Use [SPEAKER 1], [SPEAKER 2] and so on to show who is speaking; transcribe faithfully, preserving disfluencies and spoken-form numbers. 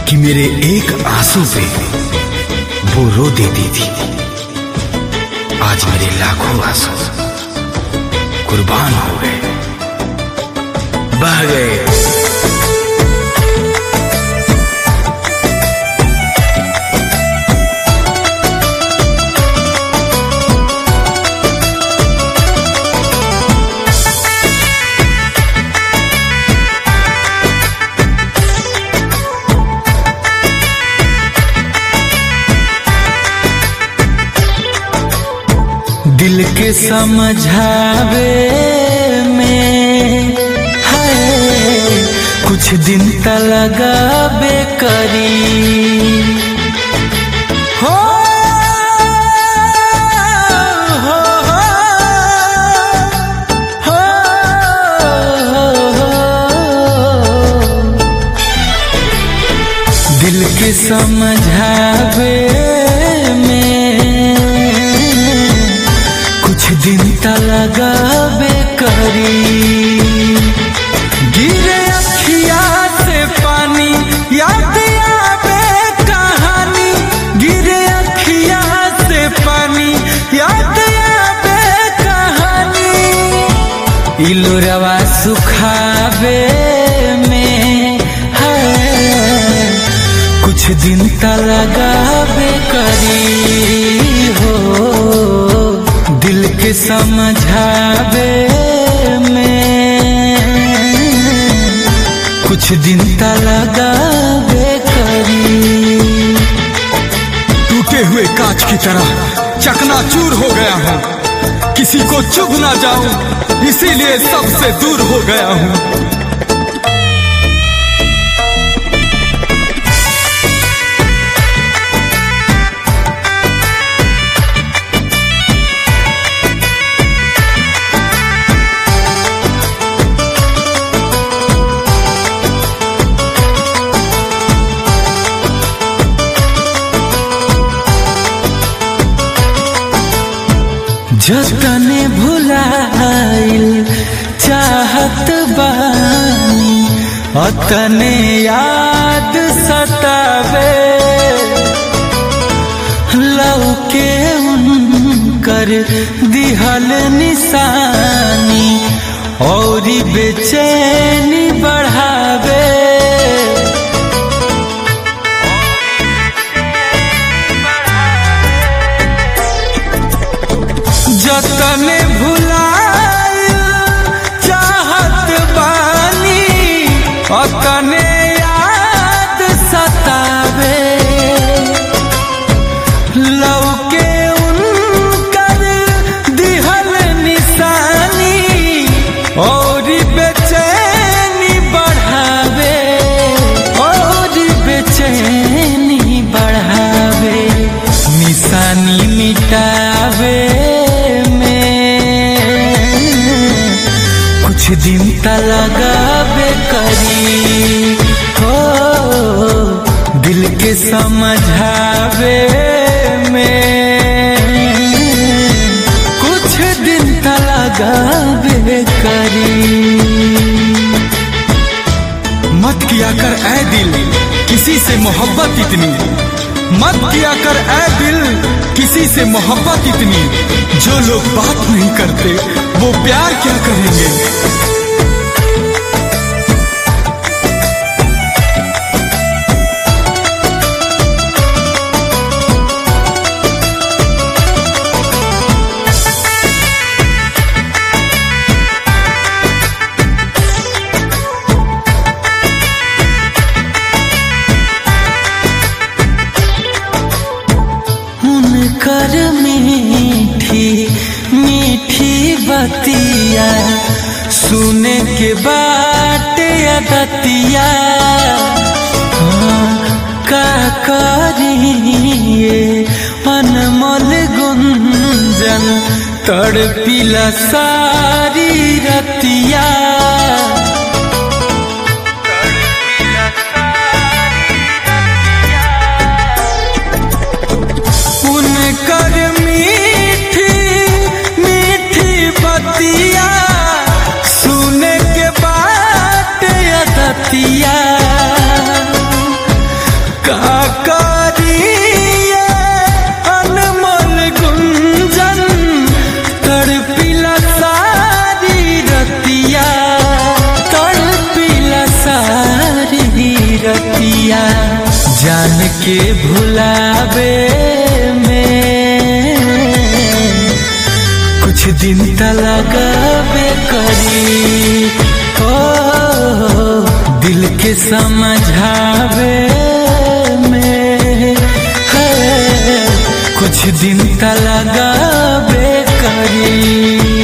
[SPEAKER 1] कि मेरे एक आंसू पे वो रो देती थी। आज मेरे लाखों आंसू कुर्बान हो गए, बह गए। दिल के समझावे में है कुछ दिन त लगाबे करी हो, हो, हो, हो, दिल के समझावे दिन त लगाबे करी। गिरे अखिया से पानी याद आवे कहानी, गिरे अखिया से पानी याद आवे कहानी। इलोरवा सुखावे में है कुछ दिन त लगाबे करी हो। दिल के समझावे में कुछ दिन त लगाबे करी।
[SPEAKER 2] टूटे हुए कांच की तरह चकनाचूर हो गया हूँ, किसी को चुभ ना जाऊं इसीलिए सबसे दूर हो गया हूँ।
[SPEAKER 1] जतने भुलाइल चाहत बानी अतने याद सतावे। लौके उनकर दिहल निशानी और बेचैनी बढ़ावे। जतने भुलाइल चाहत बानी अतने याद सतावे। लौके उनकर दिहल निशानी और बेचैनी बढ़ावे, और बेचैनी बढ़ावे। निशानी मिटावे कुछ दिन त लगाबे करी हो। दिल के समझावे में कुछ दिन त लगाबे करी।
[SPEAKER 2] मत किया कर ऐ दिल किसी से मोहब्बत इतनी, मत किया कर ऐ दिल किसी से मोहब्बत इतनी। जो लोग बात नहीं करते वो प्यार क्या करेंगे।
[SPEAKER 1] कर मीठी मीठी बतिया सुने के बाटे अदतिया। हाँ, का करिए अनमोल गुंजन तड़पिला सारी रतिया। कर मीठी मीठी बतिया सुने के बाद अदतिया।
[SPEAKER 2] के भुलावे में कुछ दिन त लगावे करी। ओ दिल के समझावे में है कुछ दिन त लगावे करी।